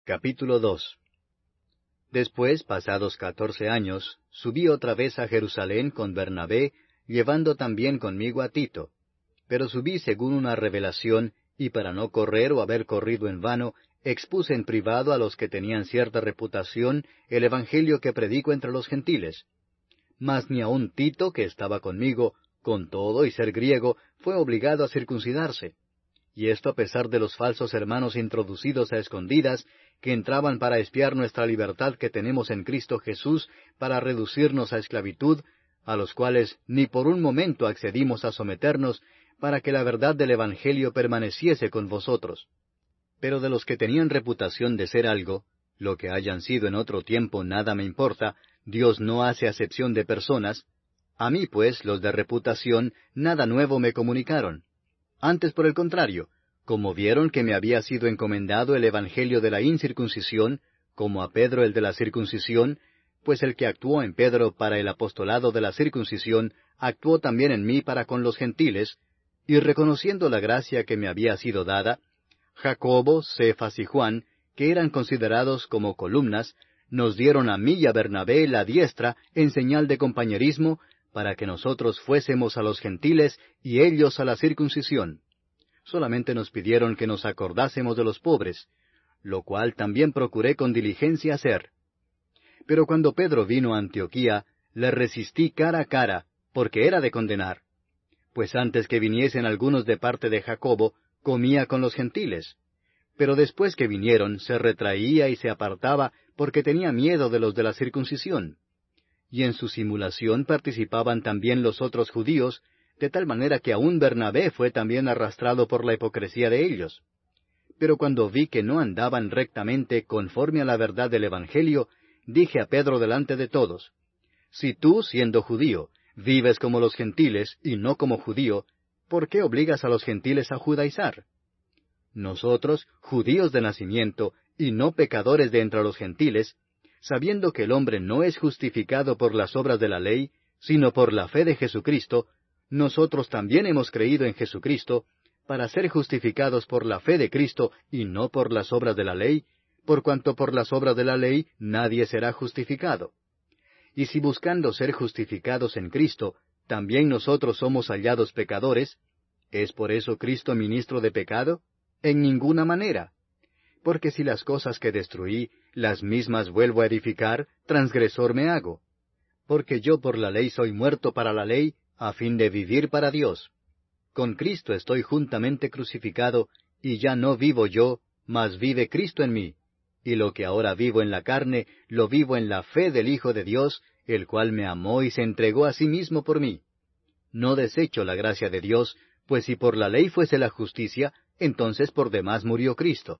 Capítulo 2. Después, pasados 14 años, subí otra vez a Jerusalén con Bernabé, llevando también conmigo a Tito. Pero subí según una revelación, y para no correr o haber corrido en vano, expuse en privado a los que tenían cierta reputación el evangelio que predico entre los gentiles. Mas ni aun Tito, que estaba conmigo, con todo y ser griego, fue obligado a circuncidarse. Y esto a pesar de los falsos hermanos introducidos a escondidas, que entraban para espiar nuestra libertad que tenemos en Cristo Jesús para reducirnos a esclavitud, a los cuales ni por un momento accedimos a someternos, para que la verdad del Evangelio permaneciese con vosotros. Pero de los que tenían reputación de ser algo, lo que hayan sido en otro tiempo nada me importa, Dios no hace acepción de personas. A mí, pues, los de reputación, nada nuevo me comunicaron. Antes, por el contrario, como vieron que me había sido encomendado el evangelio de la incircuncisión, como a Pedro el de la circuncisión, pues el que actuó en Pedro para el apostolado de la circuncisión, actuó también en mí para con los gentiles, y reconociendo la gracia que me había sido dada, Jacobo, Cefas y Juan, que eran considerados como columnas, nos dieron a mí y a Bernabé la diestra en señal de compañerismo, para que nosotros fuésemos a los gentiles y ellos a la circuncisión. Solamente nos pidieron que nos acordásemos de los pobres, lo cual también procuré con diligencia hacer. Pero cuando Pedro vino a Antioquía, le resistí cara a cara, porque era de condenar. Pues antes que viniesen algunos de parte de Jacobo, comía con los gentiles. Pero después que vinieron, se retraía y se apartaba, porque tenía miedo de los de la circuncisión. Y en su simulación participaban también los otros judíos, de tal manera que aun Bernabé fue también arrastrado por la hipocresía de ellos. Pero cuando vi que no andaban rectamente conforme a la verdad del Evangelio, dije a Pedro delante de todos: Si tú, siendo judío, vives como los gentiles y no como judío, ¿por qué obligas a los gentiles a judaizar? Nosotros, judíos de nacimiento, y no pecadores de entre los gentiles, sabiendo que el hombre no es justificado por las obras de la ley, sino por la fe de Jesucristo, nosotros también hemos creído en Jesucristo, para ser justificados por la fe de Cristo y no por las obras de la ley, por cuanto por las obras de la ley nadie será justificado. Y si buscando ser justificados en Cristo, también nosotros somos hallados pecadores, ¿es por eso Cristo ministro de pecado? En ninguna manera. Porque si las cosas que destruí, las mismas vuelvo a edificar, transgresor me hago. Porque yo por la ley soy muerto para la ley, a fin de vivir para Dios. Con Cristo estoy juntamente crucificado, y ya no vivo yo, mas vive Cristo en mí. Y lo que ahora vivo en la carne, lo vivo en la fe del Hijo de Dios, el cual me amó y se entregó a sí mismo por mí. No desecho la gracia de Dios, pues si por la ley fuese la justicia, entonces por demás murió Cristo.